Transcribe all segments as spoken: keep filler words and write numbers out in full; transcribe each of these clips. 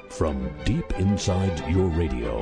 from deep inside your radio.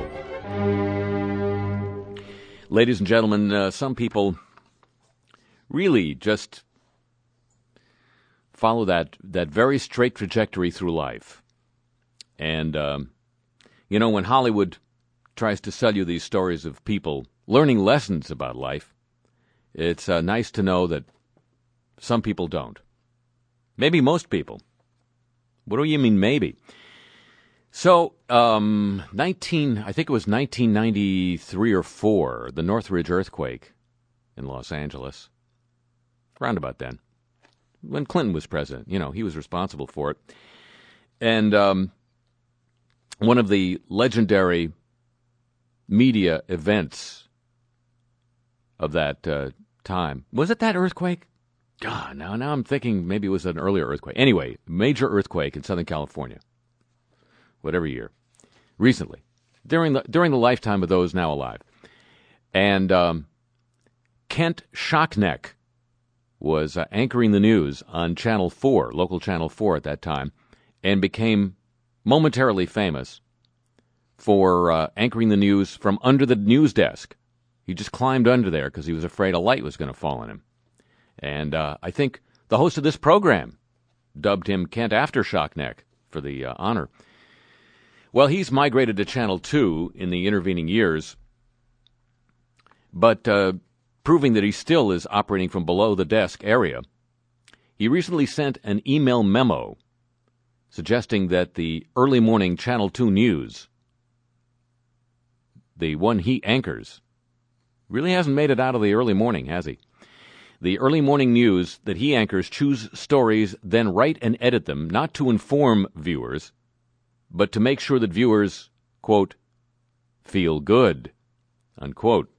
Ladies and gentlemen, uh, some people really just follow that, that very straight trajectory through life. And, um, you know, when Hollywood tries to sell you these stories of people learning lessons about life, it's uh, nice to know that some people don't. Maybe most people. What do you mean maybe? So, um, nineteen, I think it was nineteen ninety-three or four, the Northridge earthquake in Los Angeles, around about then, when Clinton was president. You know, he was responsible for it. And um, one of the legendary media events of that uh, time, was it that earthquake? God, now, now I'm thinking maybe it was an earlier earthquake. Anyway, major earthquake in Southern California. Whatever year, recently, during the during the lifetime of those now alive. And um, Kent Schockneck was uh, anchoring the news on Channel four, local Channel four at that time, and became momentarily famous for uh, anchoring the news from under the news desk. He just climbed under there because he was afraid a light was going to fall on him. And uh, I think the host of this program dubbed him Kent After Schockneck for the uh, honor. Well, he's migrated to Channel two in the intervening years, but uh, proving that he still is operating from below the desk area, he recently sent an email memo suggesting that the early morning Channel two news, the one he anchors, really hasn't made it out of the early morning, has he? The early morning news that he anchors choose stories, then write and edit them, not to inform viewers, but to make sure that viewers, quote, feel good, unquote.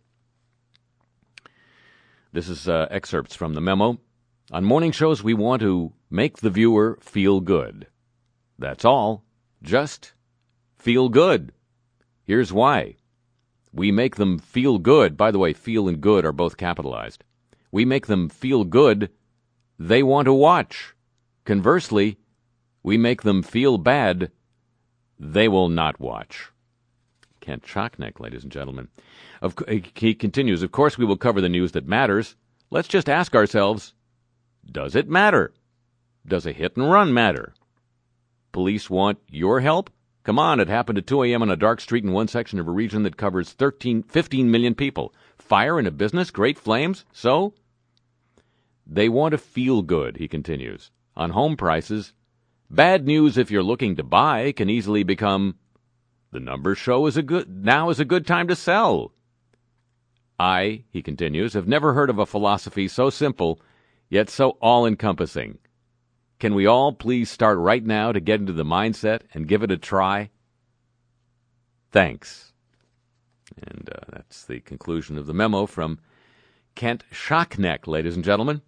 This is uh, excerpts from the memo. On morning shows, we want to make the viewer feel good. That's all. Just feel good. Here's why. We make them feel good. By the way, feel and good are both capitalized. We make them feel good. They want to watch. Conversely, we make them feel bad. They will not watch. Kent Schockneck, ladies and gentlemen. Of, he continues, of course we will cover the news that matters. Let's just ask ourselves, does it matter? Does a hit and run matter? Police want your help? Come on, it happened at two a.m. on a dark street in one section of a region that covers thirteen, fifteen million people. Fire in a business, great flames, so? They want to feel good, he continues. On home prices, bad news if you're looking to buy can easily become, the numbers show is a good, now is a good time to sell. I, he continues, have never heard of a philosophy so simple, yet so all-encompassing. Can we all please start right now to get into the mindset and give it a try? Thanks. And uh, that's the conclusion of the memo from Kent Schockneck, ladies and gentlemen.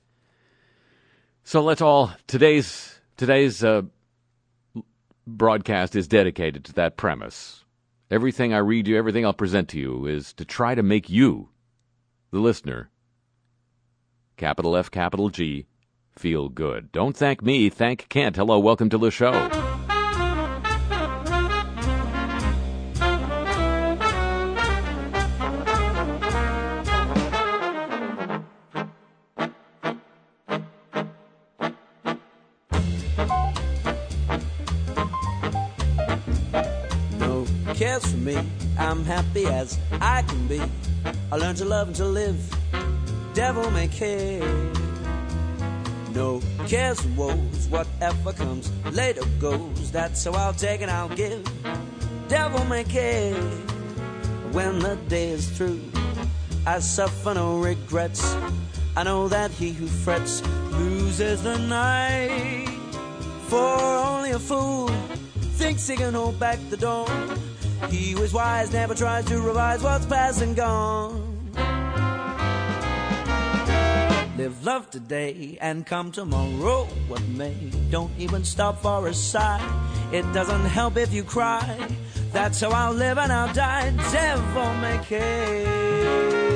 So let's all, today's Today's uh, broadcast is dedicated to that premise. Everything I read you, everything I'll present to you is to try to make you, the listener, capital F, capital G, feel good. Don't thank me, thank Kent. Hello, welcome to the show. Cares for me, I'm happy as I can be. I learned to love and to live, devil may care. No cares and woes, whatever comes later goes. That's how I'll take and I'll give, devil may care. When the day is through, I suffer no regrets. I know that he who frets loses the night. For only a fool thinks he can hold back the dawn. He who is wise never tries to revise what's past and gone. Live love today and come tomorrow what may. Don't even stop for a sigh. It doesn't help if you cry. That's how I'll live and I'll die. Devil may care.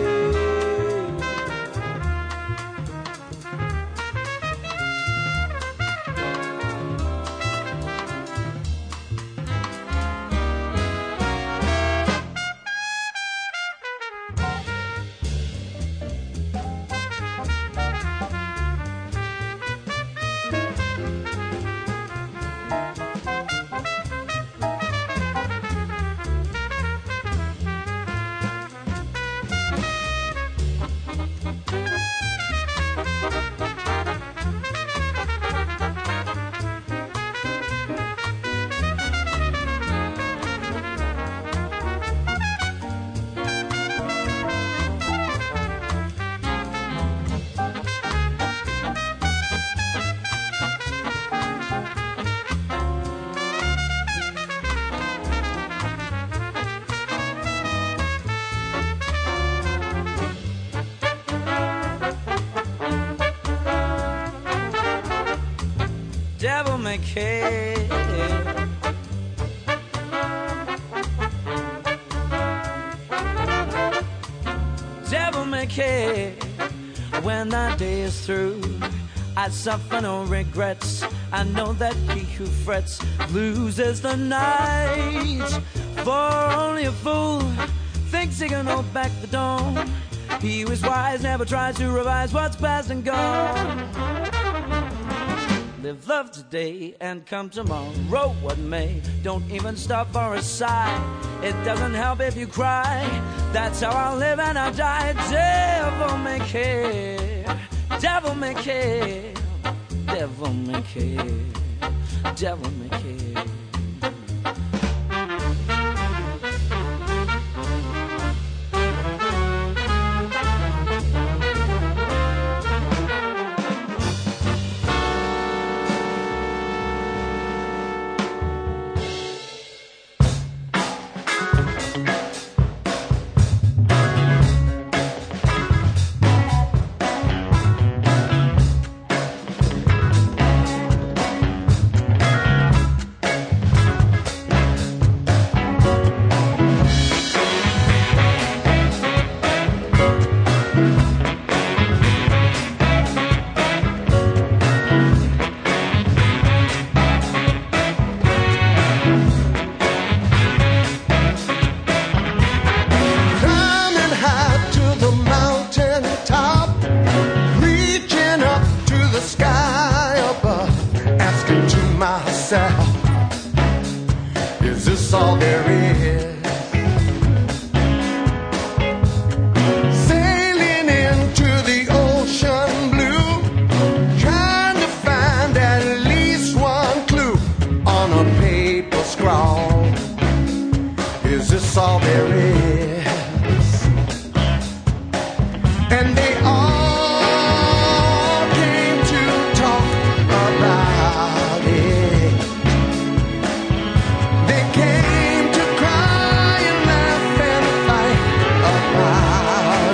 may care. Devil may care. When the day is through, I suffer no regrets. I know that he who frets loses the night. For only a fool thinks he can hold back the dawn. He who is wise never tries to revise what's past and gone. Live love today and come tomorrow what may. Don't even stop for a sigh. It doesn't help if you cry. That's how I'll live and I'll die. Devil may care. Devil may care. Devil may care. Devil may care. Is this all there is? Sailing into the ocean blue, trying to find at least one clue on a paper scrawl. Is this all there is? And they all came to talk about it. They came to cry and laugh and fight about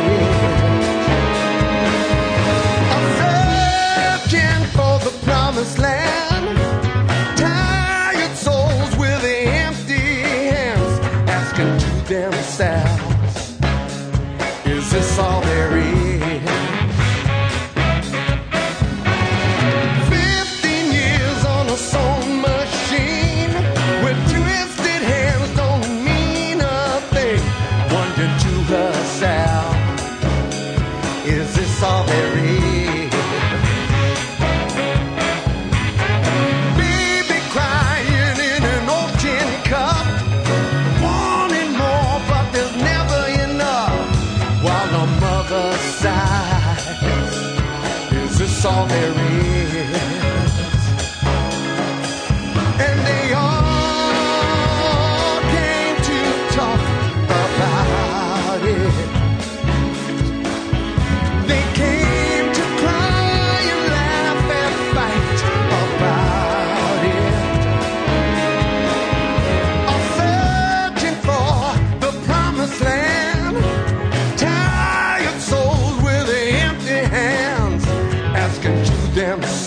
it. I'm searching for the promised land. Tired souls with empty hands asking to themselves, is this all there is? Fifteen years on a sewing machine with twisted hands don't mean a thing. Wondering to herself, is this all there is? Baby crying in an old tin cup, wanting more but there's never enough. While the mother sighs, is this all there is? And they all came to talk about it. They came to cry and laugh and fight about it. I'm searching for the promised land. Tired souls with empty hands asking to themselves,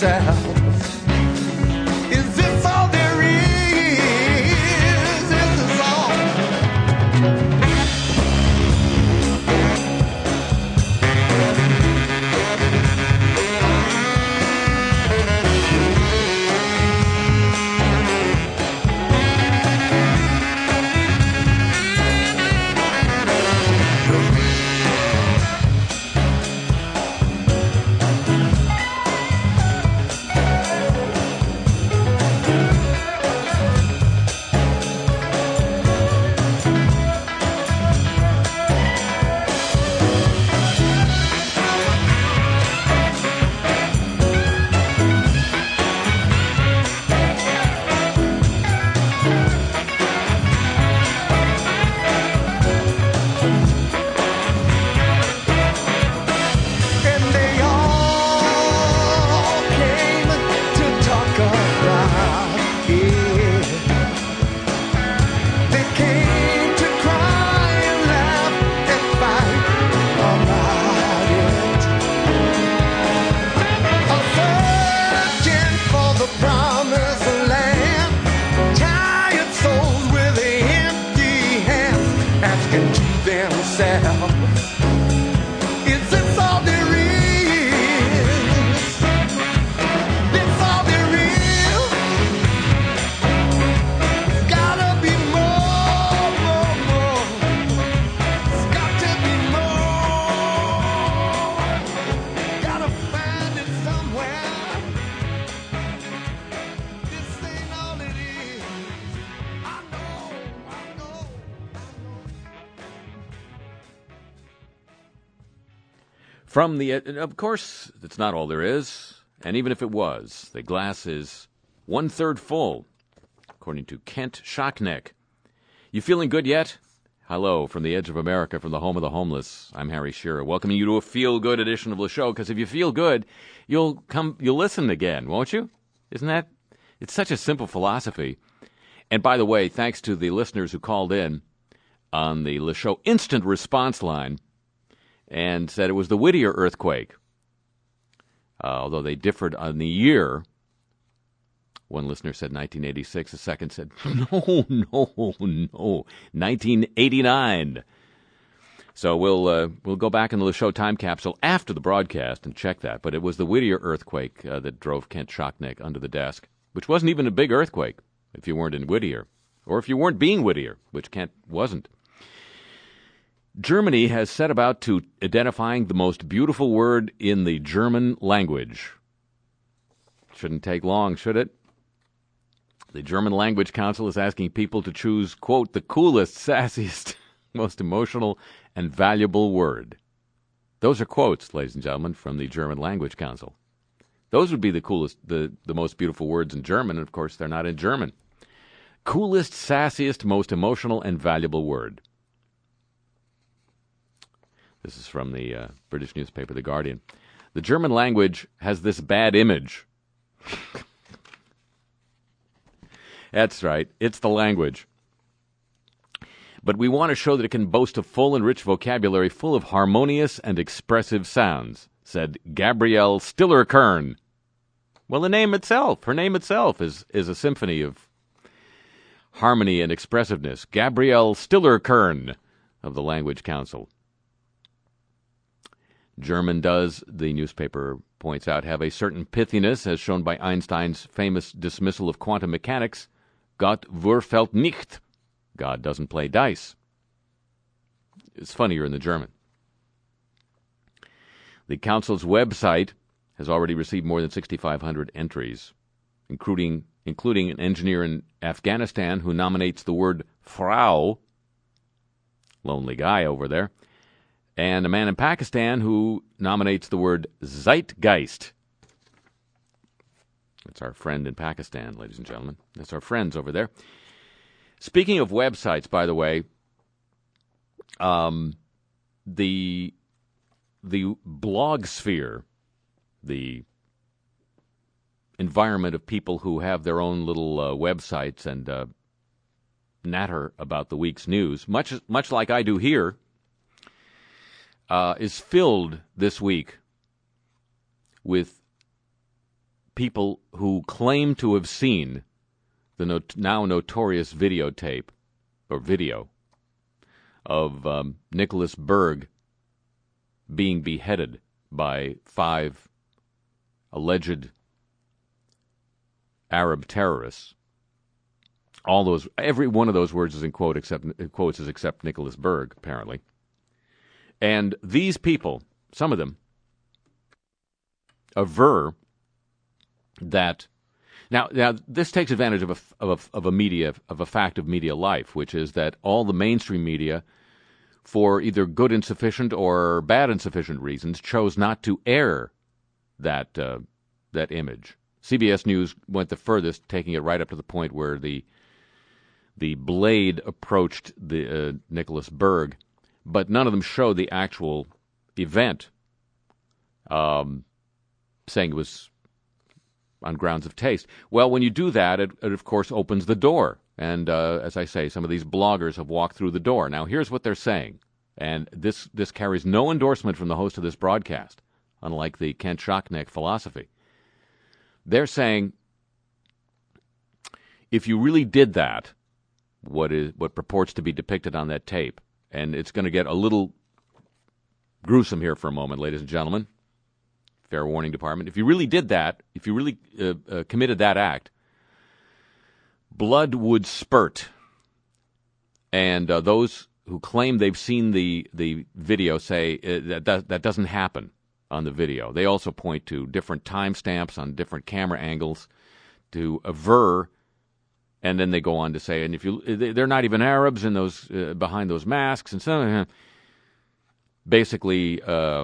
From the, of course, it's not all there is, and even if it was, the glass is one-third full, according to Kent Schockneck. You feeling good yet? Hello, from the edge of America, from the home of the homeless. I'm Harry Shearer, welcoming you to a feel-good edition of the show, because if you feel good, you'll come, you'll listen again, won't you? Isn't that? It's such a simple philosophy. And by the way, thanks to the listeners who called in on the Le Show instant response line and said it was the Whittier earthquake. Uh, although they differed on the year. One listener said nineteen eighty-six. The second said, no, no, no, nineteen eighty-nine. So we'll uh, we'll go back in the show time capsule after the broadcast and check that. But it was the Whittier earthquake uh, that drove Kent Schockneck under the desk, which wasn't even a big earthquake if you weren't in Whittier, or if you weren't being Whittier, which Kent wasn't. Germany has set about to identifying the most beautiful word in the German language. Shouldn't take long, should it? The German Language Council is asking people to choose, quote, the coolest, sassiest, most emotional, and valuable word. Those are quotes, ladies and gentlemen, from the German Language Council. Those would be the coolest, the, the most beautiful words in German, and of course they're not in German. Coolest, sassiest, most emotional, and valuable word. This is from the uh, British newspaper, The Guardian. The German language has this bad image. That's right. It's the language. But we want to show that it can boast a full and rich vocabulary full of harmonious and expressive sounds, said Gabrielle Stiller-Kern. Well, the name itself, her name itself, is, is a symphony of harmony and expressiveness. Gabrielle Stiller-Kern of the Language Council. German does, the newspaper points out, have a certain pithiness, as shown by Einstein's famous dismissal of quantum mechanics. Gott würfelt nicht. God doesn't play dice. It's funnier in the German. The Council's website has already received more than sixty-five hundred entries, including, including an engineer in Afghanistan who nominates the word Frau, lonely guy over there, and a man in Pakistan who nominates the word Zeitgeist. That's our friend in Pakistan, ladies and gentlemen. That's our friends over there. Speaking of websites, by the way, um, the the blog sphere, the environment of people who have their own little uh, websites and uh, natter about the week's news, much much like I do here, uh, is filled this week with people who claim to have seen the not- now notorious videotape, or video, of um, Nicholas Berg being beheaded by five alleged Arab terrorists. All those, every one of those words is in quote except quotes is except Nicholas Berg, apparently. And these people, some of them, aver that now now this takes advantage of a of a, of a media of a fact of media life, which is that all the mainstream media, for either good insufficient or bad insufficient reasons, chose not to air that uh, that image. C B S News went the furthest, taking it right up to the point where the the blade approached the uh, Nicholas Berg, but none of them showed the actual event, um, saying it was on grounds of taste. Well, when you do that, it, it of course opens the door. And uh, as I say, some of these bloggers have walked through the door. Now, here's what they're saying. And this, this carries no endorsement from the host of this broadcast, unlike the Kent Schockneck philosophy. They're saying, if you really did that, what is what purports to be depicted on that tape, and it's going to get a little gruesome here for a moment, ladies and gentlemen, fair warning department, if you really did that, if you really uh, uh, committed that act, blood would spurt. And uh, those who claim they've seen the, the video say uh, that, that that doesn't happen on the video. They also point to different timestamps on different camera angles to aver, and then they go on to say, and if you, they're not even Arabs in those uh, behind those masks, and so basically um,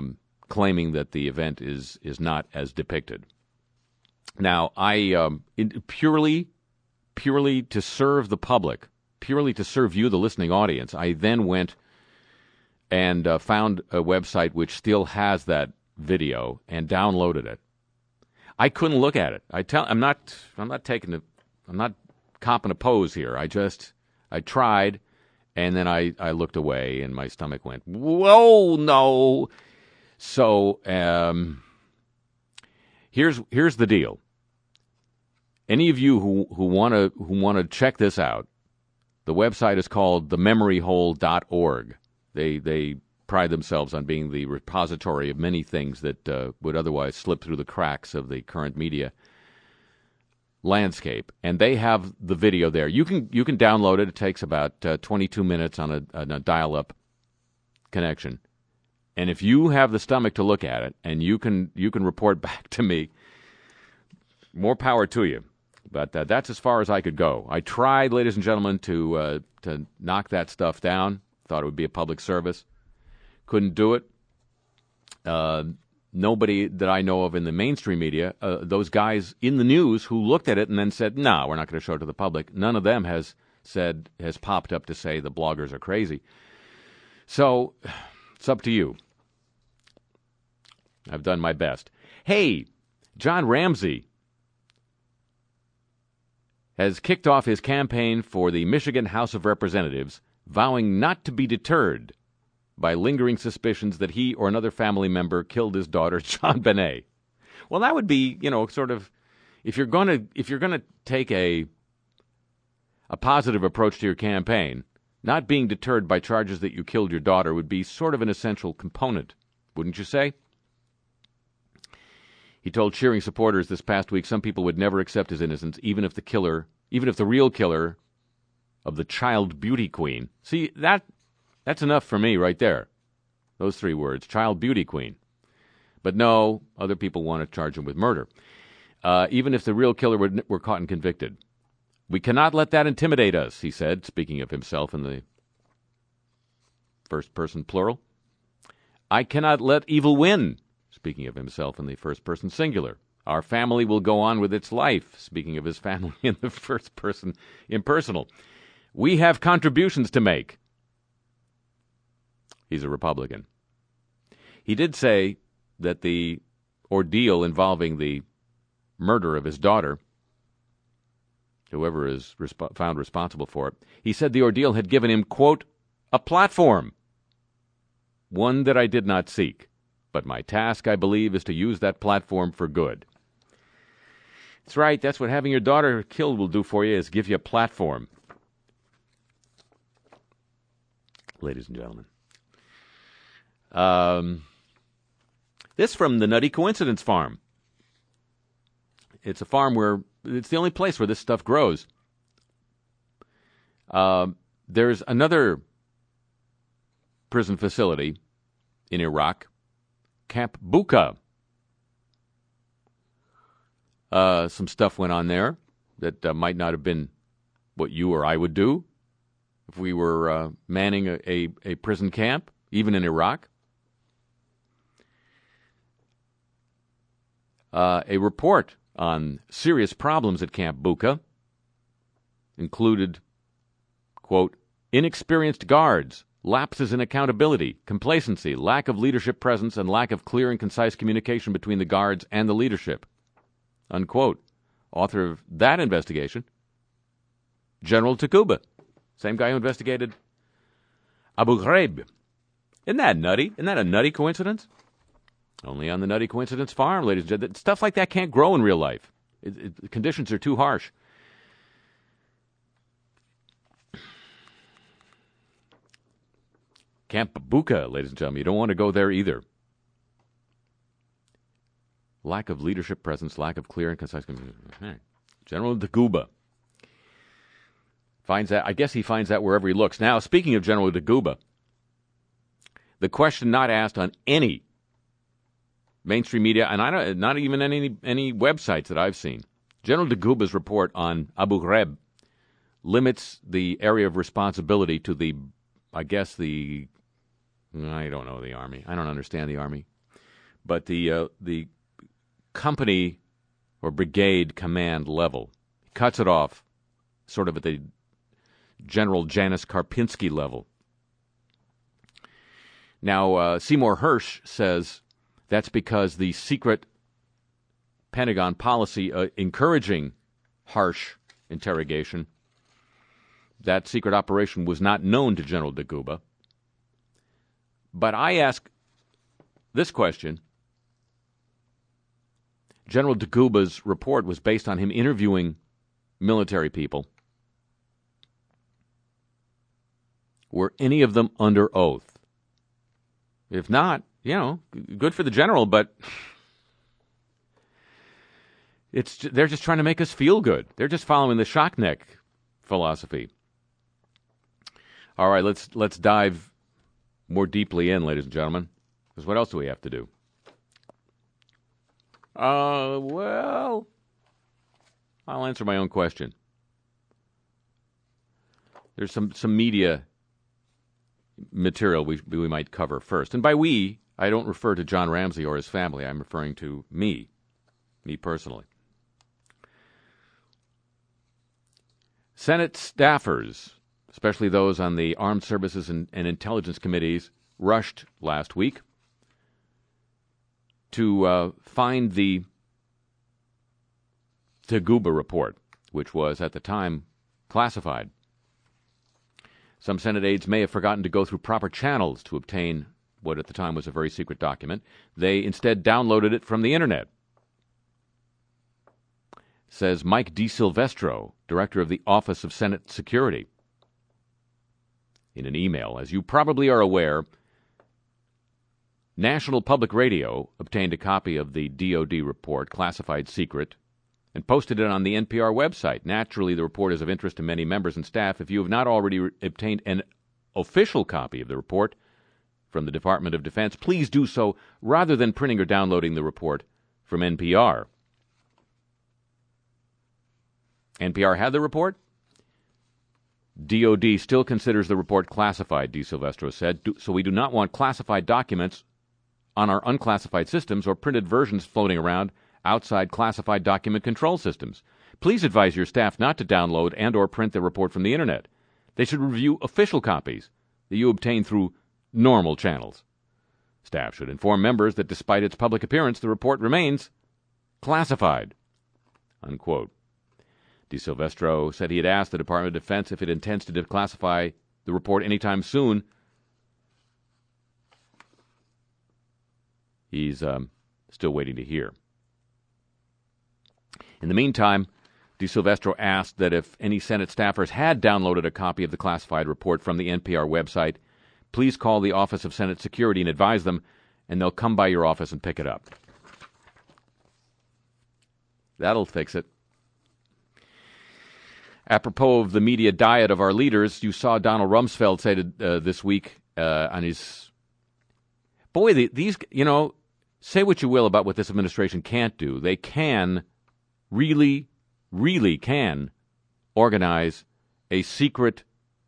claiming that the event is is not as depicted. Now, I um, it, purely, purely to serve the public, purely to serve you, the listening audience, I then went and uh, found a website which still has that video and downloaded it. I couldn't look at it. I tell, I'm not, I'm not taking the, I'm not copping a pose here. I just, I tried, and then I, I looked away, and my stomach went, whoa, no. So, um, here's here's the deal. Any of you who who want to who want to check this out, the website is called the memory hole dot org. They they pride themselves on being the repository of many things that uh, would otherwise slip through the cracks of the current media landscape, and they have the video there. You can you can download it. It takes about uh, twenty-two minutes on a, on a dial-up connection, and if you have the stomach to look at it, and you can you can report back to me, more power to you. But uh, that's as far as I could go. I tried, ladies and gentlemen, to uh, to knock that stuff down. Thought it would be a public service. Couldn't do it. Uh, nobody that I know of in the mainstream media, uh, those guys in the news who looked at it and then said, no, we're not going to show it to the public, none of them has said, has popped up to say the bloggers are crazy. So it's up to you. I've done my best. Hey, John Ramsey has kicked off his campaign for the Michigan House of Representatives, vowing not to be deterred by lingering suspicions that he or another family member killed his daughter, JonBenét. Well, that would be, you know, sort of, if you're going to if you're going to take a a positive approach to your campaign, not being deterred by charges that you killed your daughter would be sort of an essential component, wouldn't you say? He told cheering supporters this past week some people would never accept his innocence, even if the killer, even if the real killer of the child beauty queen. See, that that's enough for me right there. Those three words, child beauty queen. But no, other people want to charge him with murder. Uh, even if the real killer were, were caught and convicted. We cannot let that intimidate us, he said, speaking of himself in the first person plural. I cannot let evil win, speaking of himself in the first person singular. Our family will go on with its life, speaking of his family in the first person impersonal. We have contributions to make. He's a Republican. He did say that the ordeal involving the murder of his daughter, whoever is resp- found responsible for it, he said the ordeal had given him, quote, a platform, one that I did not seek. But my task, I believe, is to use that platform for good. That's right. That's what having your daughter killed will do for you, is give you a platform. Ladies and gentlemen. Um, this from the Nutty Coincidence Farm. It's a farm where it's the only place where this stuff grows. Uh, there's another prison facility in Iraq, Camp Bucca. Uh, some stuff went on there that uh, might not have been what you or I would do if we were uh, manning a, a, a prison camp, even in Iraq. Uh, a report on serious problems at Camp Bucca included, quote, inexperienced guards, lapses in accountability, complacency, lack of leadership presence, and lack of clear and concise communication between the guards and the leadership, unquote. Author of that investigation, General Takuba, same guy who investigated Abu Ghraib. Isn't that nutty? Isn't that a nutty coincidence? Only on the Nutty Coincidence Farm, ladies and gentlemen. Stuff like that can't grow in real life. It, it, the conditions are too harsh. Camp Bucca, ladies and gentlemen. You don't want to go there either. Lack of leadership presence, lack of clear and concise communication. General Takuba finds that. I guess he finds that wherever he looks. Now, speaking of General Takuba, the question not asked on any mainstream media, and I don't, not even any any websites that I've seen. General Takuba's report on Abu Ghraib limits the area of responsibility to the, I guess the, I don't know the Army. I don't understand the Army. but the uh, the company or brigade command level. He cuts it off sort of at the General Janis Karpinski level. Now, uh, Seymour Hersh says that's because the secret Pentagon policy uh, encouraging harsh interrogation, that secret operation was not known to General Daguba. But I ask this question. General Daguba's report was based on him interviewing military people. Were any of them under oath? If not, you know, good for the general, but it's they're just trying to make us feel good. They're just following the Shockneck philosophy. All right, let's let's dive more deeply in, ladies and gentlemen, because what else do we have to do? Uh, well, I'll answer my own question. There's some, some media material we we might cover first. And by we, I don't refer to John Ramsey or his family. I'm referring to me, me personally. Senate staffers, especially those on the Armed Services and, and Intelligence Committees, rushed last week to uh, find the Daguba report, which was at the time classified. Some Senate aides may have forgotten to go through proper channels to obtain what at the time was a very secret document. They instead downloaded it from the internet. Says Mike DeSilvestro, director of the Office of Senate Security. In an email, as you probably are aware, National Public Radio obtained a copy of the D O D report, classified secret, and posted it on the N P R website. Naturally, the report is of interest to many members and staff. If you have not already re- obtained an official copy of the report from the Department of Defense, please do so rather than printing or downloading the report from N P R. N P R had the report. D O D still considers the report classified, DeSilvestro said, so we do not want classified documents on our unclassified systems or printed versions floating around outside classified document control systems. Please advise your staff not to download and or print the report from the internet. They should review official copies that you obtain through normal channels. Staff should inform members that despite its public appearance, the report remains classified. Unquote. DeSilvestro said he had asked the Department of Defense if it intends to declassify the report anytime soon. He's um, still waiting to hear. In the meantime, DeSilvestro asked that if any Senate staffers had downloaded a copy of the classified report from the N P R website, please call the Office of Senate Security and advise them, and they'll come by your office and pick it up. That'll fix it. Apropos of the media diet of our leaders, you saw Donald Rumsfeld say to, uh, this week uh, on his... Boy, the, these, you know, say what you will about what this administration can't do. They can, really, really can organize a secret,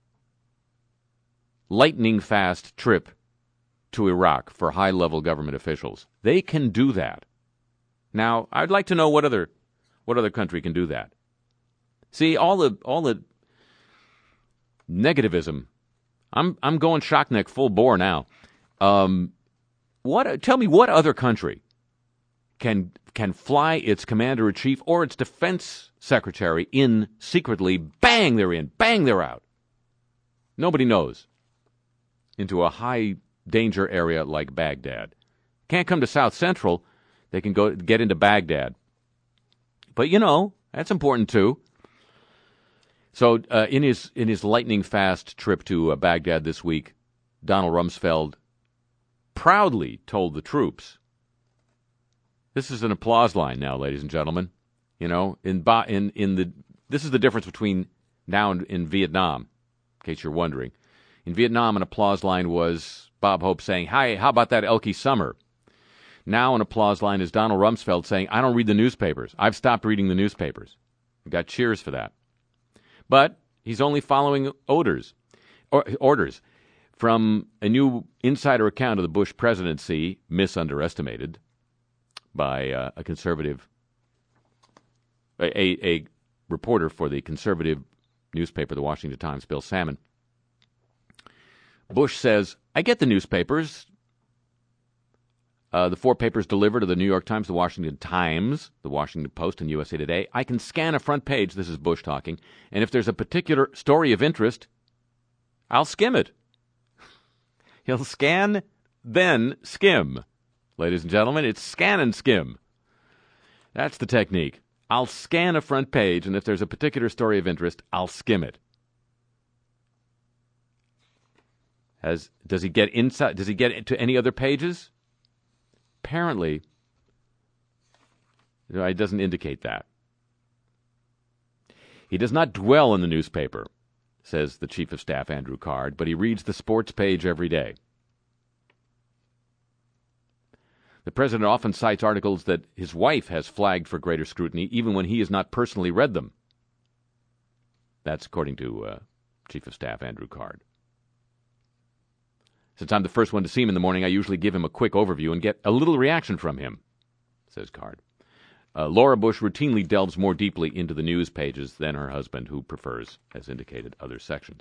lightning-fast trip to Iraq for high-level government officials. They can do that. Now, I'd like to know what other what other country can do that. See, all the all the negativism. I'm I'm going Shockneck full bore now. Um, what? Tell me what other country can can fly its commander in chief or its defense secretary in secretly? Bang, they're in. Bang, they're out. Nobody knows. Into a high danger area like Baghdad. Can't come to South Central. They can go get into Baghdad. But you know that's important too. So uh, in his in his lightning-fast trip to uh, Baghdad this week, Donald Rumsfeld proudly told the troops, this is an applause line now, ladies and gentlemen. You know, in in in the this is the difference between now and in Vietnam, in case you're wondering. In Vietnam, an applause line was Bob Hope saying, "Hi, how about that Elkie Summer?" Now an applause line is Donald Rumsfeld saying, "I don't read the newspapers. I've stopped reading the newspapers." We got cheers for that. But he's only following orders, or, orders from a new insider account of the Bush presidency, misunderestimated, by uh, a conservative, a, a reporter for the conservative newspaper, the Washington Times, Bill Salmon. Bush says, I get the newspapers. Uh, the four papers deliver to the New York Times, the Washington Times, the Washington Post, and U S A Today. I can scan a front page, this is Bush talking, and if there's a particular story of interest, I'll skim it. He'll scan, then skim. Ladies and gentlemen, it's scan and skim. That's the technique. I'll scan a front page, and if there's a particular story of interest, I'll skim it. Has, does he get inside? Does he get to any other pages? Apparently, it doesn't indicate that. He does not dwell in the newspaper, says the Chief of Staff, Andrew Card, but he reads the sports page every day. The president often cites articles that his wife has flagged for greater scrutiny, even when he has not personally read them. That's according to uh, Chief of Staff Andrew Card. Since I'm the first one to see him in the morning, I usually give him a quick overview and get a little reaction from him, says Card. Uh, Laura Bush routinely delves more deeply into the news pages than her husband, who prefers, as indicated, other sections.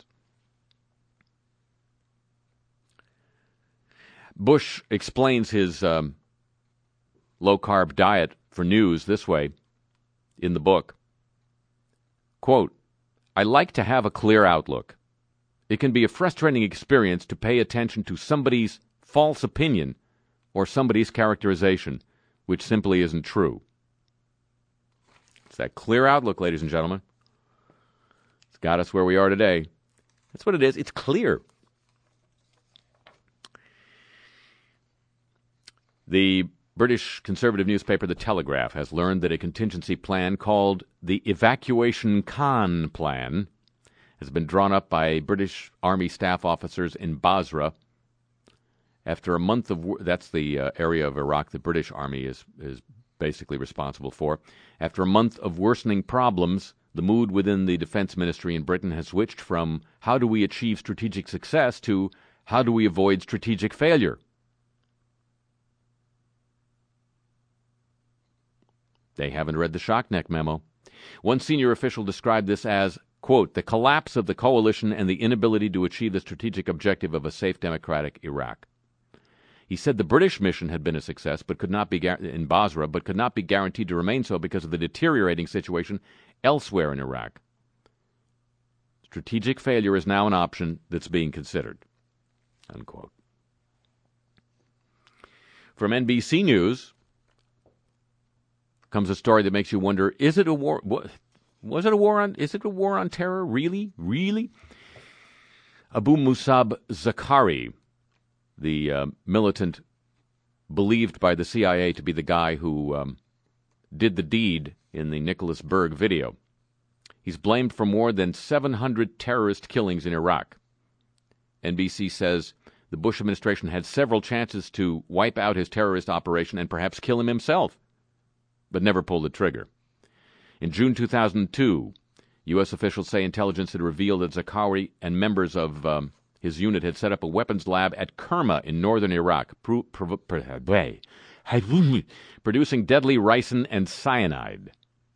Bush explains his um, low-carb diet for news this way in the book. Quote, I like to have a clear outlook. It can be a frustrating experience to pay attention to somebody's false opinion or somebody's characterization, which simply isn't true. It's that clear outlook, ladies and gentlemen. It's got us where we are today. That's what it is. It's clear. The British conservative newspaper The Telegraph has learned that a contingency plan called the Evacuation Khan Plan has been drawn up by British Army staff officers in Basra. After a month of that's the uh, area of Iraq the British Army is is basically responsible for. After a month of worsening problems, the mood within the Defense Ministry in Britain has switched from how do we achieve strategic success to how do we avoid strategic failure. They haven't read the Shockneck memo. One senior official described this as, quote, the collapse of the coalition and the inability to achieve the strategic objective of a safe democratic Iraq. He said the British mission had been a success but could not be gar- in Basra, but could not be guaranteed to remain so because of the deteriorating situation elsewhere in Iraq. Strategic failure is now an option that's being considered, unquote. From N B C News comes a story that makes you wonder, is it a war? What, was it a war on, is it a war on terror? Really? Really? Abu Musab Zakari, the uh, militant believed by the C I A to be the guy who um, did the deed in the Nicholas Berg video. He's blamed for more than seven hundred terrorist killings in Iraq. N B C says the Bush administration had several chances to wipe out his terrorist operation and perhaps kill him himself, but never pulled the trigger. In June two thousand two, U S officials say intelligence had revealed that Zakari and members of um, his unit had set up a weapons lab at Kerma in northern Iraq, pro- pro- pro- producing deadly ricin and cyanide.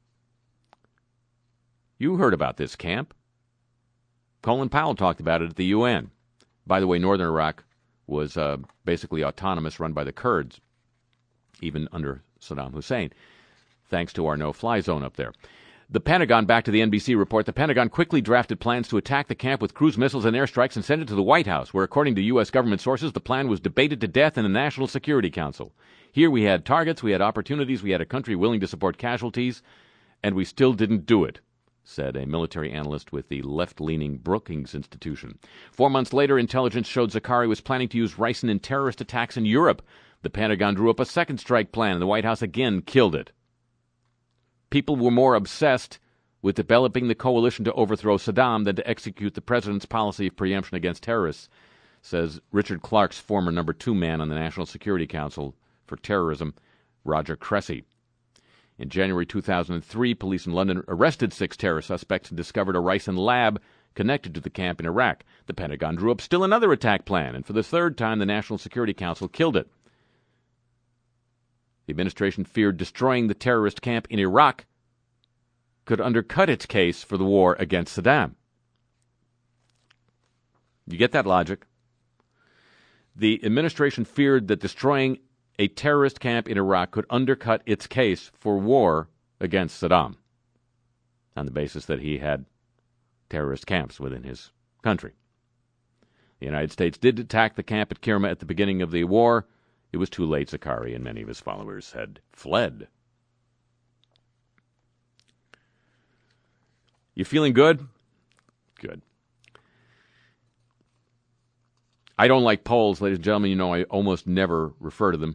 You heard about this camp. Colin Powell talked about it at the U N. By the way, northern Iraq was uh, basically autonomous, run by the Kurds, even under Saddam Hussein, thanks to our no-fly zone up there. The Pentagon, back to the N B C report, the Pentagon quickly drafted plans to attack the camp with cruise missiles and airstrikes and send it to the White House, where, according to U S government sources, the plan was debated to death in the National Security Council. Here we had targets, we had opportunities, we had a country willing to support casualties, and we still didn't do it, said a military analyst with the left-leaning Brookings Institution. Four months later, intelligence showed Zakari was planning to use ricin in terrorist attacks in Europe. The Pentagon drew up a second strike plan, and the White House again killed it. People were more obsessed with developing the coalition to overthrow Saddam than to execute the president's policy of preemption against terrorists, says Richard Clark's former number two man on the National Security Council for Terrorism, Roger Cressy. In January two thousand three, police in London arrested six terror suspects and discovered a ricin lab connected to the camp in Iraq. The Pentagon drew up still another attack plan, and for the third time, the National Security Council killed it. The administration feared destroying the terrorist camp in Iraq could undercut its case for the war against Saddam. You get that logic? The administration feared that destroying a terrorist camp in Iraq could undercut its case for war against Saddam on the basis that he had terrorist camps within his country. The United States did attack the camp at Kirma at the beginning of the war. It was too late. Zakari and many of his followers had fled. You feeling good? Good. I don't like polls, ladies and gentlemen. You know I almost never refer to them.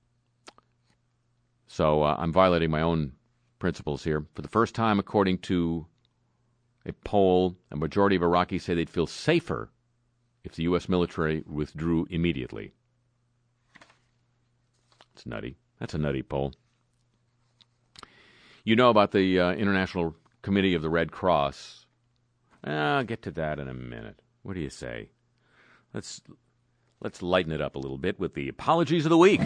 So uh, I'm violating my own principles here. For the first time, according to a poll, a majority of Iraqis say they'd feel safer if the U S military withdrew immediately. It's nutty. That's a nutty poll. You know about the uh, International Committee of the Red Cross. I'll get to that in a minute. What do you say? Let's let's lighten it up a little bit with the apologies of the week.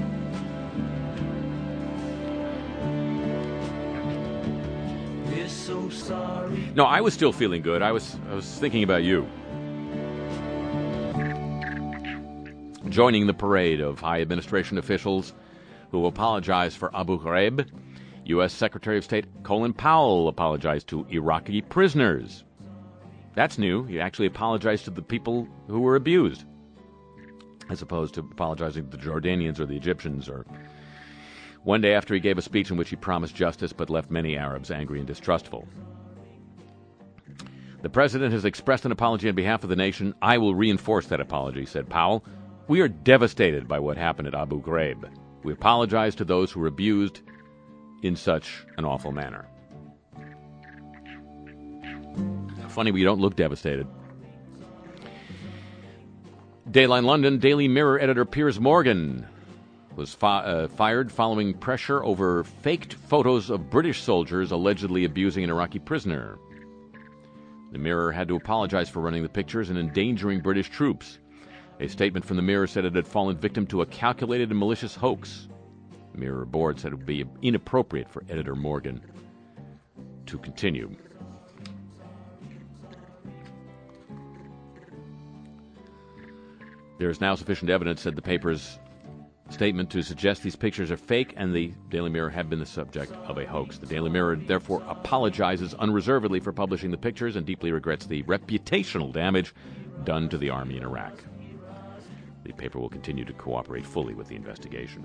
We're so sorry. No, I was still feeling good. I was I was thinking about you. Joining the parade of high administration officials who apologized for Abu Ghraib, U S Secretary of State Colin Powell apologized to Iraqi prisoners. That's new. He actually apologized to the people who were abused, as opposed to apologizing to the Jordanians or the Egyptians. Or one day after he gave a speech in which he promised justice but left many Arabs angry and distrustful. The president has expressed an apology on behalf of the nation. I will reinforce that apology, said Powell. We are devastated by what happened at Abu Ghraib. We apologize to those who were abused in such an awful manner. Funny we don't look devastated. Dayline London, Daily Mirror editor Piers Morgan was fi- uh, fired following pressure over faked photos of British soldiers allegedly abusing an Iraqi prisoner. The Mirror had to apologize for running the pictures and endangering British troops. A statement from the Mirror said it had fallen victim to a calculated and malicious hoax. The Mirror board said it would be inappropriate for editor Morgan to continue. There is now sufficient evidence, said the paper's statement, to suggest these pictures are fake and the Daily Mirror have been the subject of a hoax. The Daily Mirror therefore apologizes unreservedly for publishing the pictures and deeply regrets the reputational damage done to the army in Iraq. The paper will continue to cooperate fully with the investigation.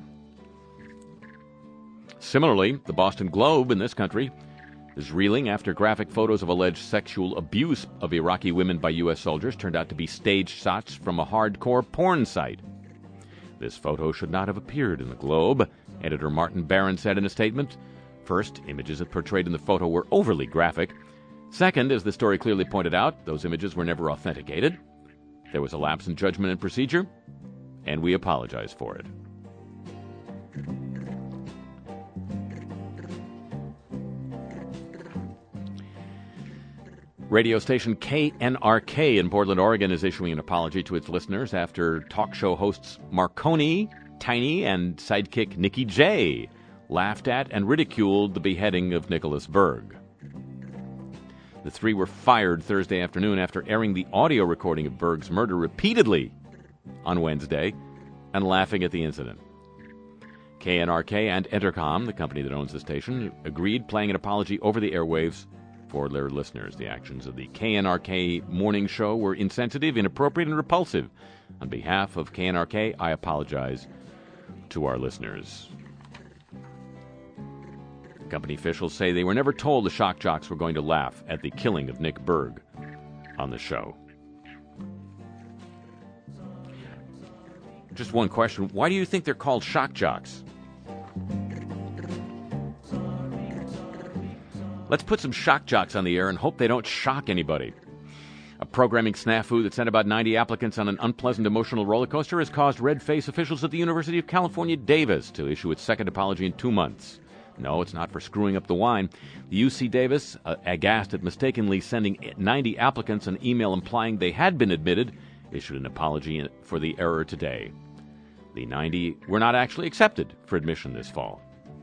Similarly, the Boston Globe in this country is reeling after graphic photos of alleged sexual abuse of Iraqi women by U S soldiers turned out to be staged shots from a hardcore porn site. This photo should not have appeared in the Globe, editor Martin Barron said in a statement. First, images portrayed in the photo were overly graphic. Second, as the story clearly pointed out, those images were never authenticated. There was a lapse in judgment and procedure, and we apologize for it. Radio station K N R K in Portland, Oregon is issuing an apology to its listeners after talk show hosts Marconi, Tiny, and sidekick Nikki J laughed at and ridiculed the beheading of Nicholas Berg. The three were fired Thursday afternoon after airing the audio recording of Berg's murder repeatedly on Wednesday and laughing at the incident. K N R K and Entercom, the company that owns the station, agreed, playing an apology over the airwaves for their listeners. The actions of the K N R K morning show were insensitive, inappropriate, and repulsive. On behalf of K N R K, I apologize to our listeners. Company officials say they were never told the shock jocks were going to laugh at the killing of Nick Berg on the show. Just one question. Why do you think they're called shock jocks? Let's put some shock jocks on the air and hope they don't shock anybody. A programming snafu that sent about ninety applicants on an unpleasant emotional roller coaster has caused red-faced officials at the University of California, Davis to issue its second apology in two months. No, it's not for screwing up the wine. The U C Davis, uh, aghast at mistakenly sending ninety applicants an email implying they had been admitted, issued an apology for the error today. The ninety were not actually accepted for admission this fall.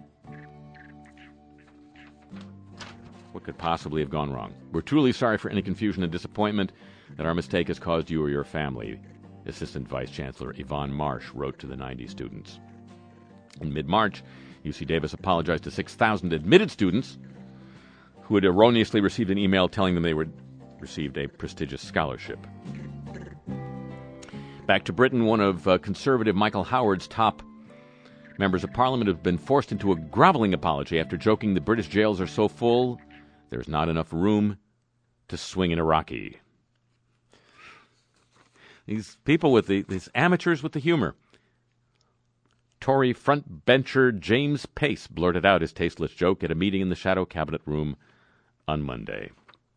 What could possibly have gone wrong? We're truly sorry for any confusion and disappointment that our mistake has caused you or your family, Assistant Vice Chancellor Yvonne Marsh wrote to the ninety students. In mid-March, U C Davis apologized to six thousand admitted students who had erroneously received an email telling them they would received a prestigious scholarship. Back to Britain, one of uh, conservative Michael Howard's top members of Parliament have been forced into a groveling apology after joking the British jails are so full there's not enough room to swing in Iraqi. These people with the, these amateurs with the humor. Tory frontbencher James Pace blurted out his tasteless joke at a meeting in the Shadow Cabinet Room on Monday.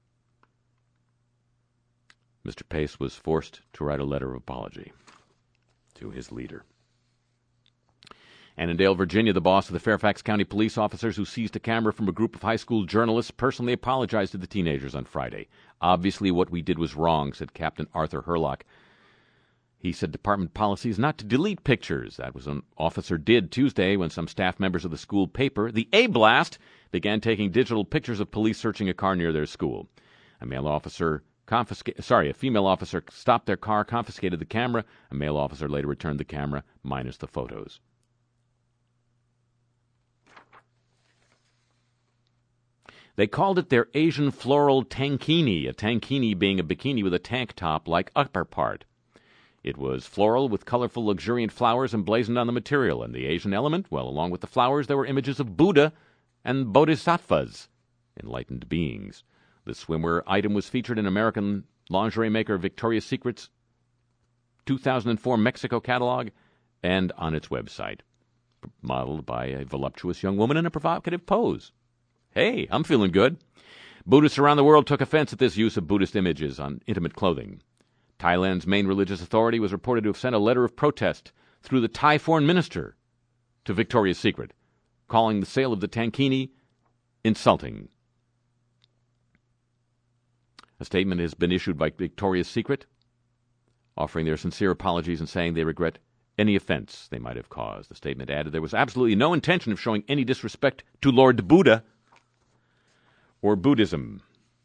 Mister Pace was forced to write a letter of apology to his leader. Annandale, Virginia, the boss of the Fairfax County police officers who seized a camera from a group of high school journalists personally apologized to the teenagers on Friday. Obviously, what we did was wrong, said Captain Arthur Herlock. He said department policy is not to delete pictures. That was what an officer did Tuesday when some staff members of the school paper, the A-Blast, began taking digital pictures of police searching a car near their school. A male officer confiscated, sorry, a female officer stopped their car, confiscated the camera. A male officer later returned the camera, minus the photos. They called it their Asian floral tankini, a tankini being a bikini with a tank top like upper part. It was floral with colorful, luxuriant flowers emblazoned on the material, and the Asian element, well, along with the flowers, there were images of Buddha and bodhisattvas, enlightened beings. The swimwear item was featured in American lingerie maker Victoria's Secret's two thousand four Mexico catalog and on its website, modeled by a voluptuous young woman in a provocative pose. Hey, I'm feeling good. Buddhists around the world took offense at this use of Buddhist images on intimate clothing. Thailand's main religious authority was reported to have sent a letter of protest through the Thai foreign minister to Victoria's Secret, calling the sale of the tankini insulting. A statement has been issued by Victoria's Secret, offering their sincere apologies and saying they regret any offense they might have caused. The statement added there was absolutely no intention of showing any disrespect to Lord Buddha or Buddhism.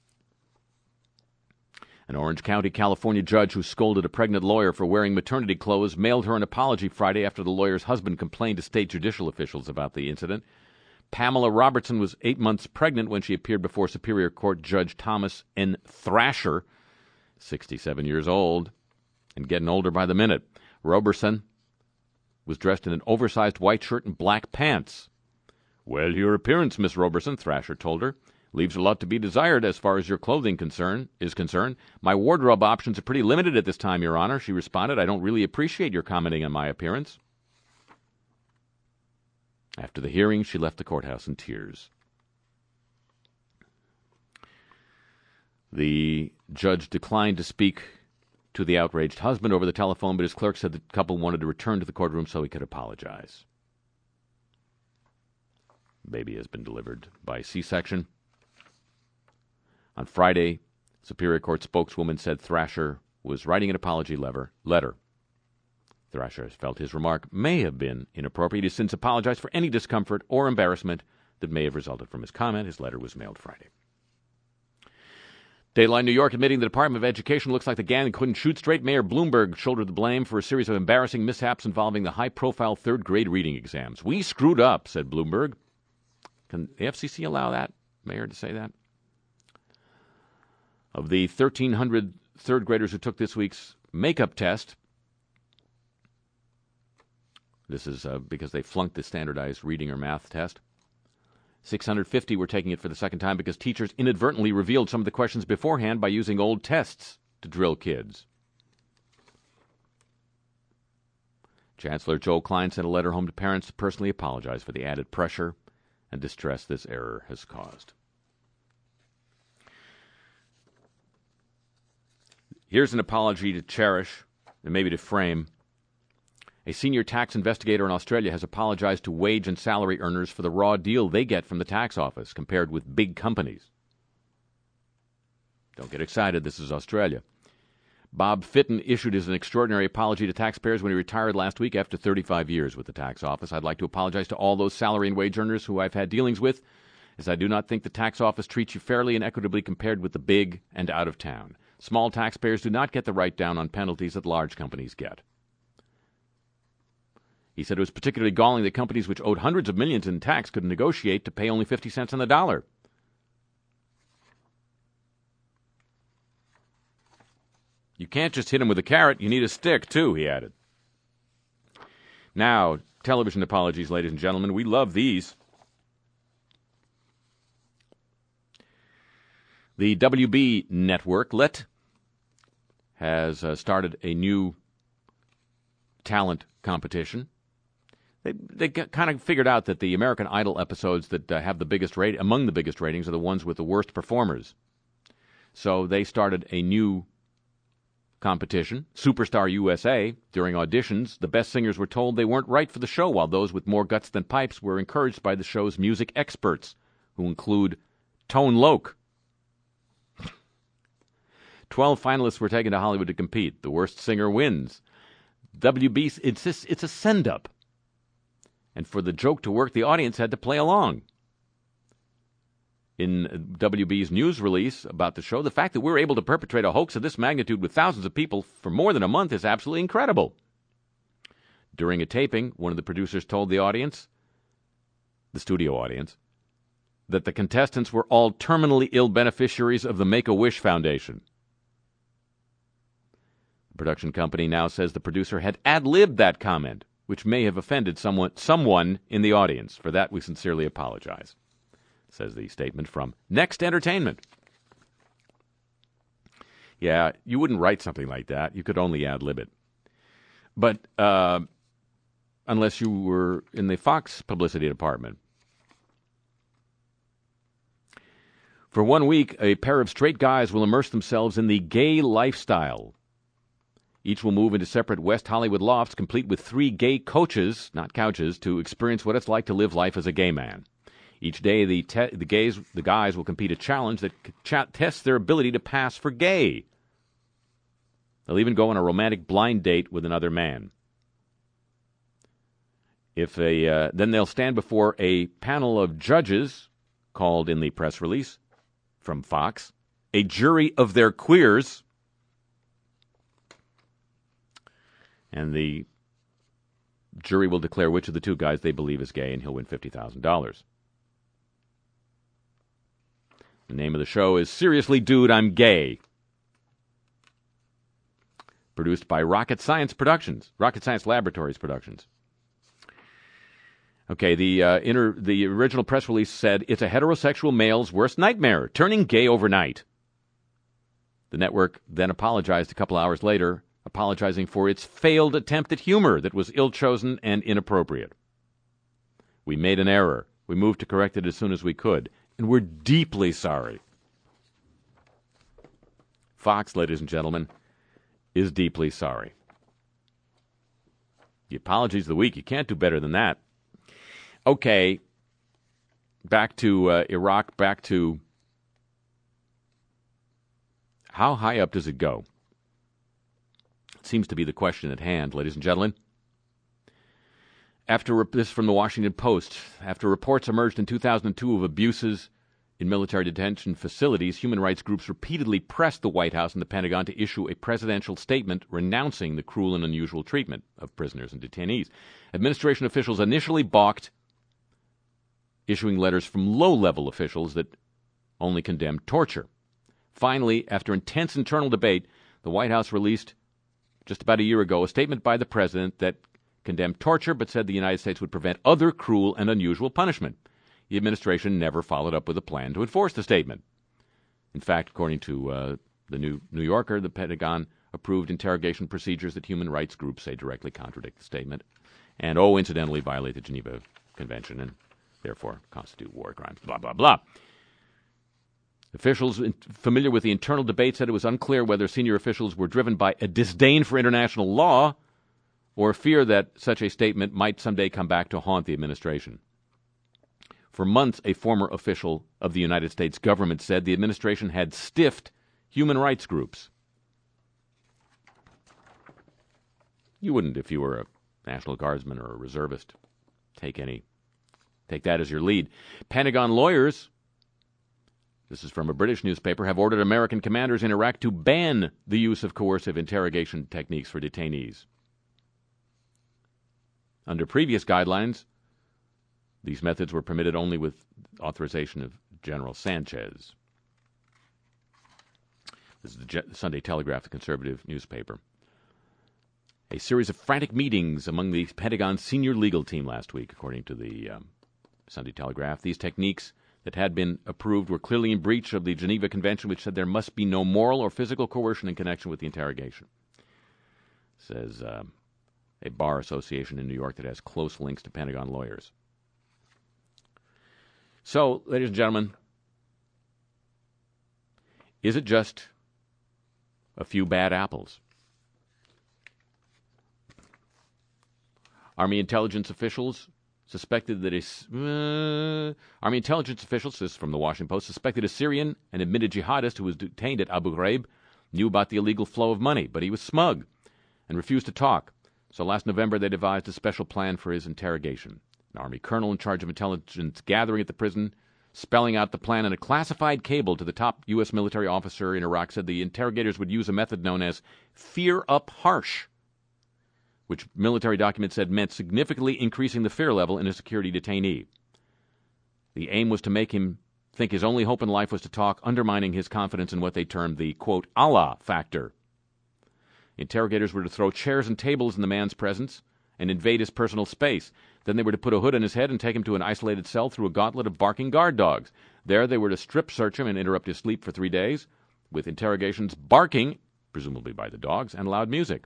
An Orange County, California judge who scolded a pregnant lawyer for wearing maternity clothes mailed her an apology Friday after the lawyer's husband complained to state judicial officials about the incident. Pamela Robertson was eight months pregnant when she appeared before Superior Court Judge Thomas N. Thrasher, sixty-seven years old, and getting older by the minute. Robertson was dressed in an oversized white shirt and black pants. "Well, your appearance, Miss Robertson," Thrasher told her, "leaves a lot to be desired as far as your clothing concern is concerned. My wardrobe options are pretty limited at this time, Your Honor," she responded. "I don't really appreciate your commenting on my appearance." After the hearing, she left the courthouse in tears. The judge declined to speak to the outraged husband over the telephone, but his clerk said the couple wanted to return to the courtroom so he could apologize. Baby has been delivered by C-section. On Friday, Superior Court spokeswoman said Thrasher was writing an apology letter. Thrasher has felt his remark may have been inappropriate. He has since apologized for any discomfort or embarrassment that may have resulted from his comment. His letter was mailed Friday. Dateline New York admitting the Department of Education looks like the gang couldn't shoot straight. Mayor Bloomberg shouldered the blame for a series of embarrassing mishaps involving the high-profile third-grade reading exams. "We screwed up," said Bloomberg. Can the F C C allow that, Mayor, to say that? Of the thirteen hundred third graders who took this week's makeup test, this is uh, because they flunked the standardized reading or math test, six hundred fifty were taking it for the second time because teachers inadvertently revealed some of the questions beforehand by using old tests to drill kids. Chancellor Joe Klein sent a letter home to parents to personally apologize for the added pressure and distress this error has caused. Here's an apology to cherish and maybe to frame. A senior tax investigator in Australia has apologized to wage and salary earners for the raw deal they get from the tax office compared with big companies. Don't get excited, this is Australia. Bob Fitton issued his an extraordinary apology to taxpayers when he retired last week after thirty-five years with the tax office. I'd like to apologize to all those salary and wage earners who I've had dealings with, as I do not think the tax office treats you fairly and equitably compared with the big and out of town. Small taxpayers do not get the write down on penalties that large companies get. He said it was particularly galling that companies which owed hundreds of millions in tax could negotiate to pay only fifty cents on the dollar. You can't just hit him with a carrot, you need a stick, too, he added. Now, television apologies, ladies and gentlemen. We love these. The W B network, Lit, has uh, started a new talent competition. They they kind of figured out that the American Idol episodes that uh, have the biggest rate among the biggest ratings are the ones with the worst performers. So they started a new competition, Superstar U S A. During auditions, the best singers were told they weren't right for the show, while those with more guts than pipes were encouraged by the show's music experts, who include Tone Loc. Twelve finalists were taken to Hollywood to compete. The worst singer wins. W B insists it's a send-up. And for the joke to work, the audience had to play along. In W B's news release about the show, the fact that we're able to perpetrate a hoax of this magnitude with thousands of people for more than a month is absolutely incredible. During a taping, one of the producers told the audience, the studio audience, that the contestants were all terminally ill beneficiaries of the Make-A-Wish Foundation. The production company now says the producer had ad-libbed that comment, which may have offended someone, someone in the audience. For that, we sincerely apologize, says the statement from Next Entertainment. Yeah, you wouldn't write something like that. You could only ad-lib it. But uh, unless you were in the Fox publicity department. For one week, a pair of straight guys will immerse themselves in the gay lifestyle. Each will move into separate West Hollywood lofts, complete with three gay coaches, not couches, to experience what it's like to live life as a gay man. Each day, the te- the gays, the guys will compete a challenge that ch- tests their ability to pass for gay. They'll even go on a romantic blind date with another man. If a uh, then they'll stand before a panel of judges, called in the press release from Fox, a jury of their queers. And the jury will declare which of the two guys they believe is gay, and he'll win fifty thousand dollars. The name of the show is Seriously, Dude, I'm Gay. Produced by Rocket Science Productions, Rocket Science Laboratories Productions. Okay, the uh, inter- the original press release said, it's a heterosexual male's worst nightmare, turning gay overnight. The network then apologized a couple hours later, apologizing for its failed attempt at humor that was ill-chosen and inappropriate. We made an error. We moved to correct it as soon as we could, and we're deeply sorry. Fox, ladies and gentlemen, is deeply sorry. The apologies of the week. You can't do better than that. Okay, back to uh, Iraq, back to how high up does it go? Seems to be the question at hand, ladies and gentlemen. After this from the Washington Post, after reports emerged in two thousand two of abuses in military detention facilities, human rights groups repeatedly pressed the White House and the Pentagon to issue a presidential statement renouncing the cruel and unusual treatment of prisoners and detainees. Administration officials initially balked, issuing letters from low-level officials that only condemned torture. Finally, after intense internal debate, the White House released just about a year ago a statement by the president that condemned torture but said the United States would prevent other cruel and unusual punishment. The administration never followed up with a plan to enforce the statement. In fact, according to uh, the New, New Yorker, the Pentagon approved interrogation procedures that human rights groups say directly contradict the statement and, oh, incidentally violate the Geneva Convention and therefore constitute war crimes, blah, blah, blah. Officials familiar with the internal debate said it was unclear whether senior officials were driven by a disdain for international law or fear that such a statement might someday come back to haunt the administration. For months, a former official of the United States government said the administration had stiffed human rights groups. You wouldn't if you were a National Guardsman or a reservist. Take any, take that as your lead. Pentagon lawyers, this is from a British newspaper, have ordered American commanders in Iraq to ban the use of coercive interrogation techniques for detainees. Under previous guidelines, these methods were permitted only with authorization of General Sanchez. This is the Je- Sunday Telegraph, the conservative newspaper. A series of frantic meetings among the Pentagon's senior legal team last week, according to the um, Sunday Telegraph. These techniques that had been approved were clearly in breach of the Geneva Convention, which said there must be no moral or physical coercion in connection with the interrogation. Says uh, a bar association in New York that has close links to Pentagon lawyers. So, ladies and gentlemen, is it just a few bad apples? Army intelligence officials suspected that a uh, Army intelligence officials, this is from the Washington Post, suspected a Syrian and admitted jihadist who was detained at Abu Ghraib knew about the illegal flow of money, but he was smug and refused to talk. So last November they devised a special plan for his interrogation. An Army colonel in charge of intelligence gathering at the prison, spelling out the plan in a classified cable to the top U S military officer in Iraq, said the interrogators would use a method known as fear up harsh, which military documents said meant significantly increasing the fear level in a security detainee. The aim was to make him think his only hope in life was to talk, undermining his confidence in what they termed the, quote, Allah factor. Interrogators were to throw chairs and tables in the man's presence and invade his personal space. Then they were to put a hood on his head and take him to an isolated cell through a gauntlet of barking guard dogs. There they were to strip search him and interrupt his sleep for three days, with interrogations barking, presumably by the dogs, and loud music.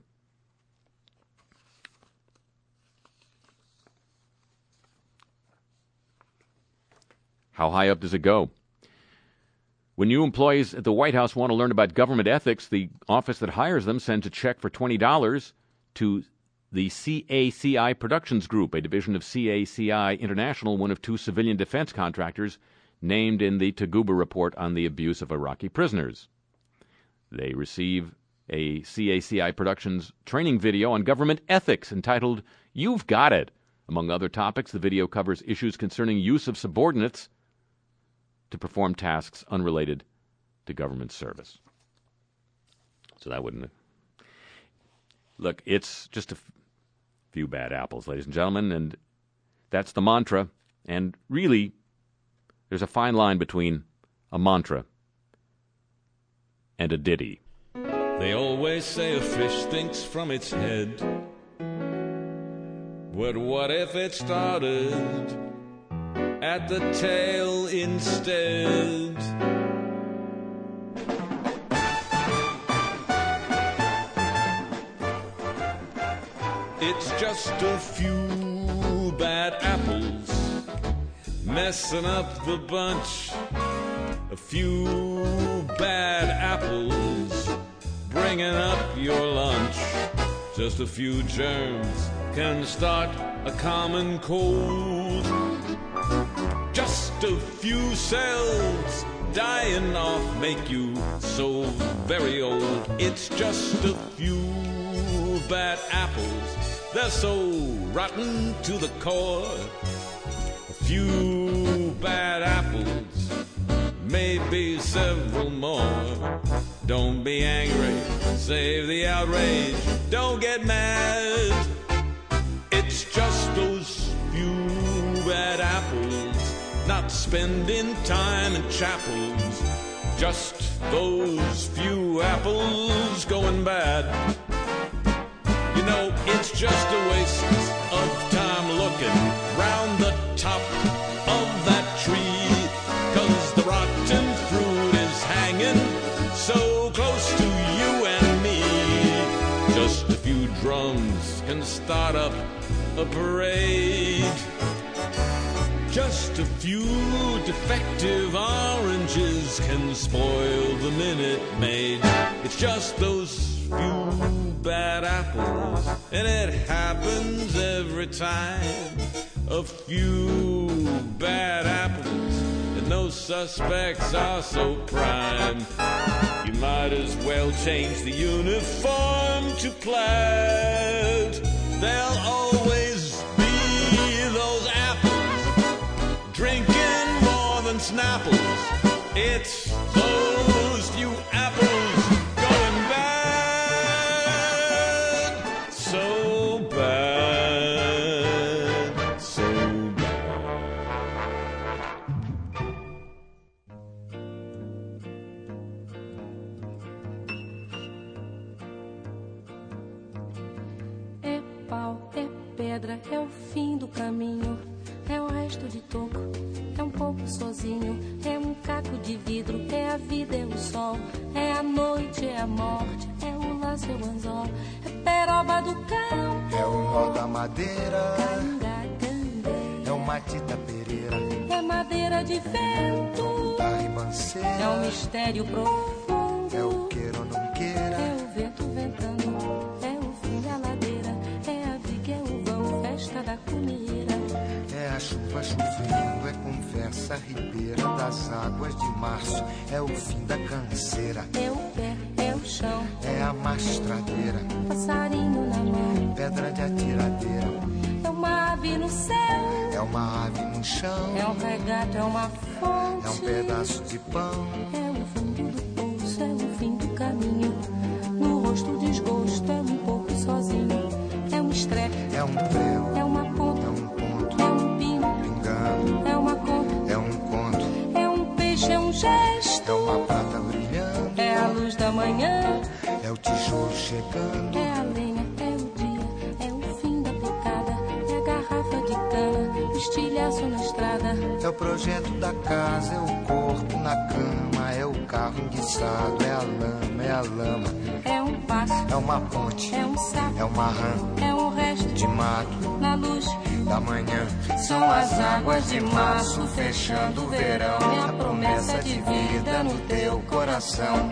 How high up does it go? When new employees at the White House want to learn about government ethics, the office that hires them sends a check for twenty dollars to the C A C I Productions Group, a division of C A C I International, one of two civilian defense contractors named in the Taguba report on the abuse of Iraqi prisoners. They receive a C A C I Productions training video on government ethics entitled, "You've Got It." Among other topics, the video covers issues concerning use of subordinates to perform tasks unrelated to government service. So that wouldn't... Look, it's just a f- few bad apples, ladies and gentlemen, and that's the mantra. And really, there's a fine line between a mantra and a ditty. They always say a fish thinks from its head. But what if it started at the tail instead? It's just a few bad apples messing up the bunch. A few bad apples bringing up your lunch. Just a few germs can start a common cold. Just a few cells dying off make you so very old. It's just a few bad apples, they're so rotten to the core. A few bad apples, maybe several more. Don't be angry, save the outrage, don't get mad. It's just those few bad apples, not spending time in chapels. Just those few apples going bad. You know, it's just a waste of time looking round the top of that tree, 'cause the rotten fruit is hanging so close to you and me. Just a few drums can start up a parade. Just a few defective oranges can spoil the Minute Maid. It's just those few bad apples, and it happens every time. A few bad apples, no suspects are so prime. You might as well change the uniform to plaid. There'll always be those apples drinking more than Snapples. It's those few apples going bad, so bad, so É pau, é pedra, é o fim do caminho, é o resto de toco, é um pouco sozinho, é um caco de vidro, é a vida, é o sol, é a noite, é a morte, é o laço, é o anzol, é peroba do campo, é o nó da madeira, canga, é o matita pereira, é madeira de vento, da ribanceira, é um mistério profundo, é o queira ou não queira, é o vento ventando, é o fim da ladeira, é a viga, é o vão, festa da comida, é a chuva chovendo, é conversa ribeira das águas de março, é o fim da canseira, é o pé, é o chão, é a mastradeira, passarinho na mão, pedra de atiradeira, é uma ave no céu, é uma ave no chão, é um regato, é uma fonte, é um pedaço de pão, é o fundo do poço, é o fim do caminho, no rosto o desgosto, é um pouco sozinho, é um estrepe, é um prego, é uma ponta, é um ponto, é um pino, pingando, é uma conta, é um conto, é um peixe, é um gesto, é uma prata brilhando, é a luz da manhã, é o tijolo chegando, é a lenha, é o dia, é o fim da picada, é a garrafa de cana, o estilhaço na estrada, é o projeto da casa, é o corpo na cama, é o carro enguiçado, é a lama, é a lama, é um passo, é uma ponte, é um sapo, é uma rã é um resto de mato na luz da manhã, são as águas de março fechando o verão, é a promessa de vida no teu coração.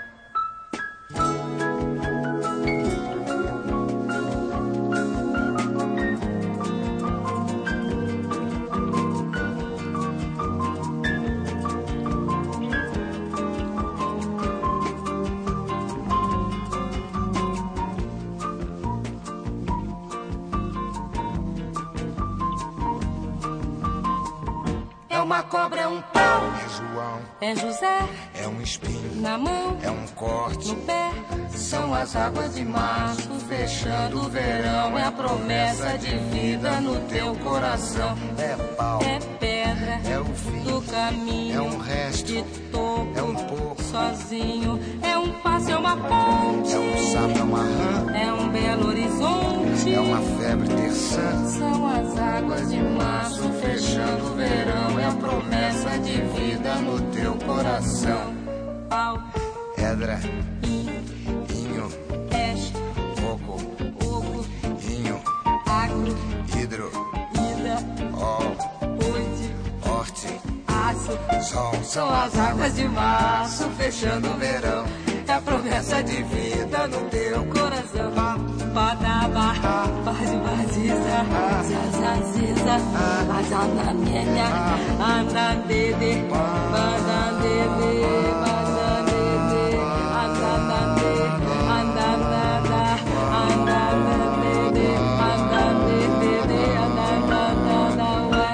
É uma cobra, é um pau, é João, é José, é um espinho, na mão, é um corte, no pé, são as águas de março fechando o verão, é a promessa de vida no teu coração, é pau, é pedra, é o fim do caminho, é um resto, de toco, é um pouco, sozinho, é um passo, é uma ponte, é um sapo, é uma rã, é um belo horizonte, é uma febre terçã, são as águas de março fechando o verão, é a promessa de vida no teu coração. Pau, pedra, in, inho, peixe, coco, oco, inho, agro, hidro, ida, ó, oite, horte, aço, sol, são as águas de março fechando o verão, é a promessa de vida no teu coração. Badaba, bazibaziza, zazaziza, azanamenya, anandede, badandede, badandede, andandande, andandada, andandandede, andandede, andandandada, ué.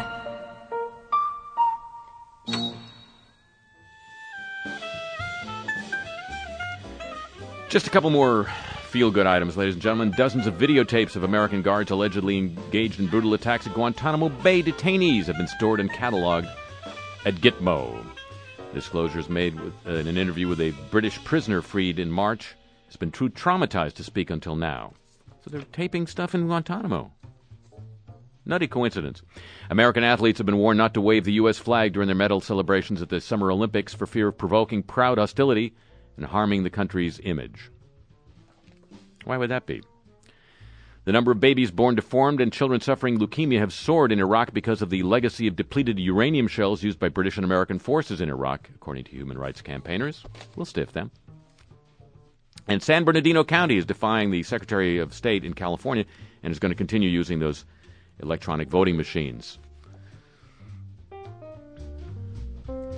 Just a couple more feel-good items, ladies and gentlemen. Dozens of videotapes of American guards allegedly engaged in brutal attacks at Guantanamo Bay detainees have been stored and cataloged at Gitmo. Disclosures made with, uh, in an interview with a British prisoner freed in March has been too traumatized to speak until now. So they're taping stuff in Guantanamo. Nutty coincidence. American athletes have been warned not to wave the U S flag during their medal celebrations at the Summer Olympics for fear of provoking proud hostility and harming the country's image. Why would that be? The number of babies born deformed and children suffering leukemia have soared in Iraq because of the legacy of depleted uranium shells used by British and American forces in Iraq, according to human rights campaigners. We'll stiff them. And San Bernardino County is defying the Secretary of State in California and is going to continue using those electronic voting machines.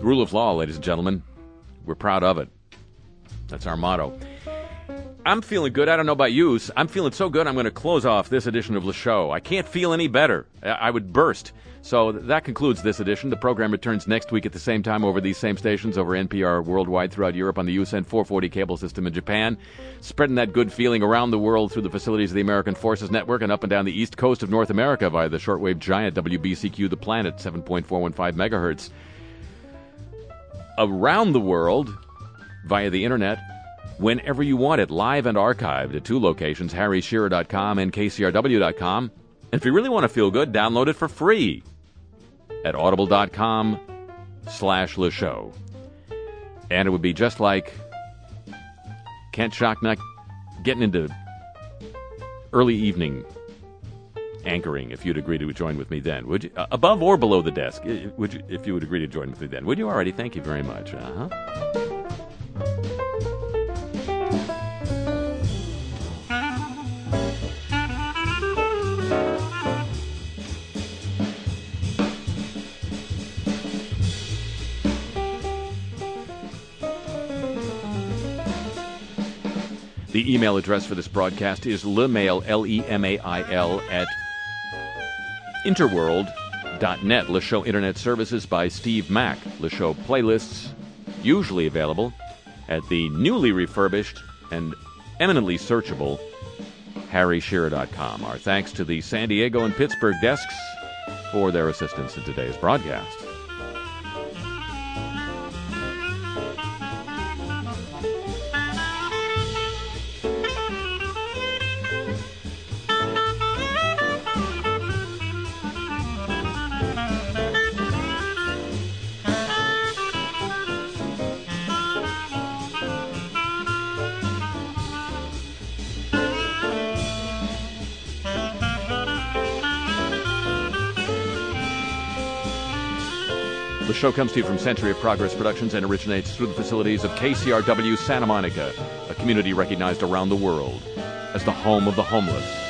Rule of law, ladies and gentlemen. We're proud of it. That's our motto. I'm feeling good. I don't know about you. I'm feeling so good, I'm going to close off this edition of Le Show. I can't feel any better. I would burst. So that concludes this edition. The program returns next week at the same time over these same stations, over N P R worldwide, throughout Europe, on the U S N four forty cable system in Japan, spreading that good feeling around the world through the facilities of the American Forces Network and up and down the east coast of North America via the shortwave giant W B C Q The Planet, seven point four one five megahertz. Around the world via the internet, whenever you want it, live and archived at two locations, harry shearer dot com and k c r w dot com. And if you really want to feel good, download it for free at audible dot com slash Le Show. And it would be just like Kent Schocknuck getting into early evening anchoring, if you'd agree to join with me then. Would you? Uh, above or below the desk, would you, if you would agree to join with me then. Would you already? Thank you very much. Uh-huh. The email address for this broadcast is lemail, L E M A I L, at interworld dot net. Le Show Internet Services by Steve Mack. Le Show playlists usually available at the newly refurbished and eminently searchable harry shearer dot com. Our thanks to the San Diego and Pittsburgh desks for their assistance in today's broadcast. The show comes to you from Century of Progress Productions and originates through the facilities of K C R W Santa Monica, a community recognized around the world as the home of the homeless.